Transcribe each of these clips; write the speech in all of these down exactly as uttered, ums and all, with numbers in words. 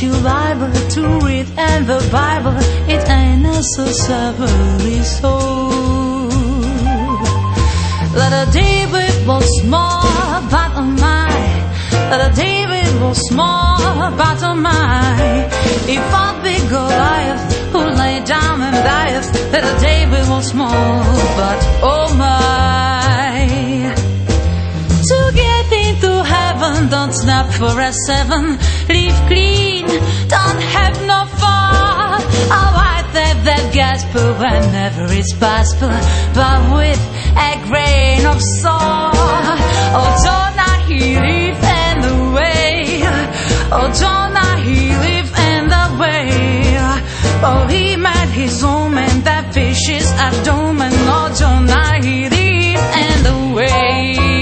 get your Bible to read, and the Bible, it ain't necessarily so. Let a David was small, but oh my. Let a David was small, but oh my. He fought big Goliath, who lay down and died. Let a David was small, but oh my. To get into heaven, don't snap for a seven. Live clean, don't have no fun. I'll write that, that gospel whenever it's possible, but with a grain of salt. Oh, don't I he live in the way. Oh, don't I he live in the way. Oh, he made his home and that fish is a dome. And oh, don't I he live in the way.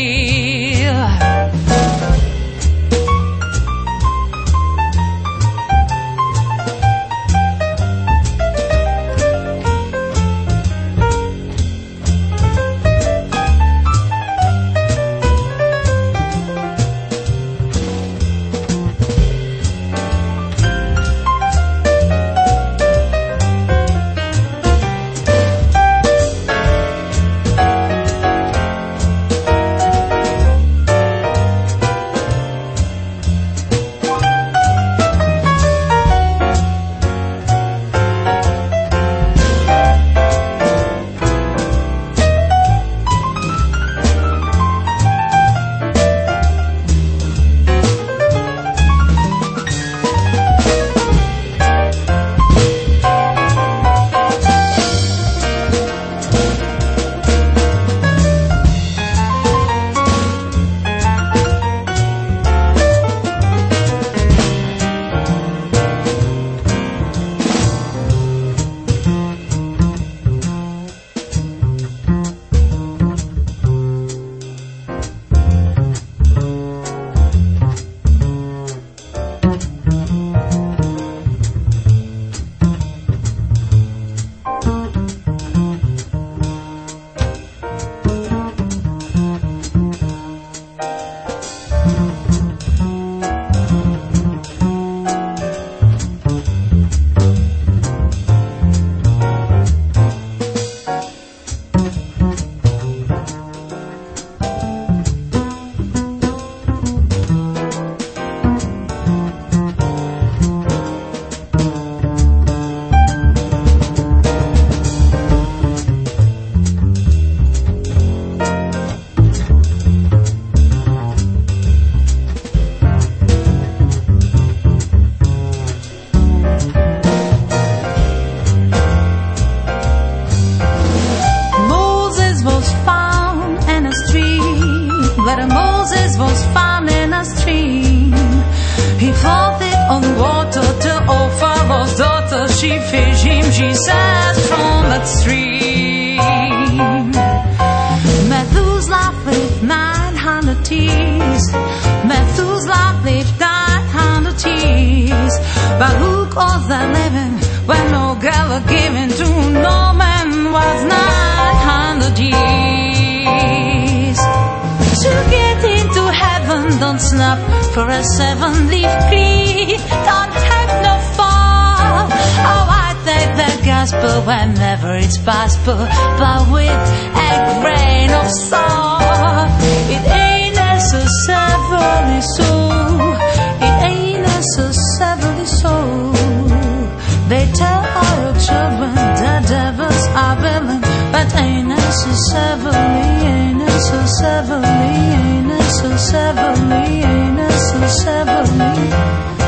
But Moses was found in a stream. He fought it on water to offer Pharaoh's daughter. She fished him, she says, from that stream. Methuselah lived nine hundred years. Methuselah lived nine hundred years. But who calls that living when no girl were given to no man was nine hundred years? To get into heaven, don't snap for a seven. Live clean, don't have no fall. Oh, I take that gospel whenever it's possible, but with a grain of salt. It ain't necessarily so. It ain't necessarily so. They tell our children the devils are villain, but ain't necessarily, ain't necessarily, ain't necessarily, ain't necessarily.